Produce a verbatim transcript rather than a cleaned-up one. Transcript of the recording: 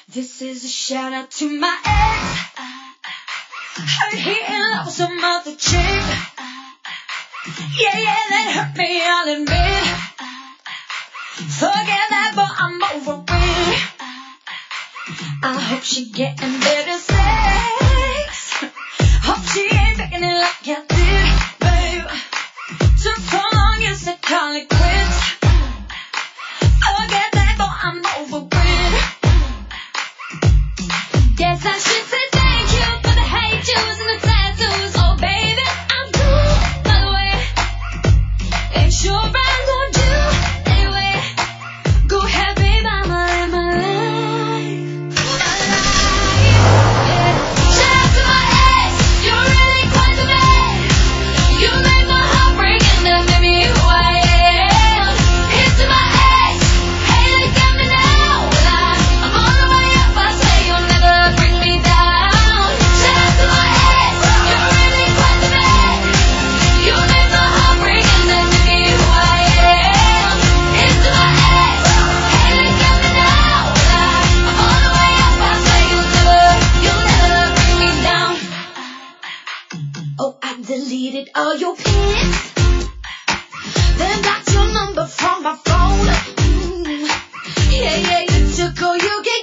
This is a shout out to my ex. Heard he in love with some other chick. Yeah, yeah, that hurt me, I'll admit. Forget that, but I'm over it. I hope she getting better sex. Hope she ain't faking it like I did, babe. Took so long, you said call it quits. Forget that, but I'm over it. Guess I should say thank you for the hate juice and the tattoos. Oh baby, I'm cool, by the way. Ain't sure I loved you anyway. Go ahead, babe, I'ma live my life. My life, yeah. Shout out to my ex, you're really quite the man. You made my heart break and then made me who I am. Here's to my ex, hey look at me now. Well, I, I'm on the way up, I swear you'll never bring me down. Shout out to my ex, you're really quite the man. You made my heart break and then made me who I am. Here's to my ex, hey look at me now. Well, I, I'm on the way up, I swear you'll never, you'll never bring me down. Oh, I deleted all your pics, then blocked your number from my phone. Mm. Yeah, yeah, you took all you get.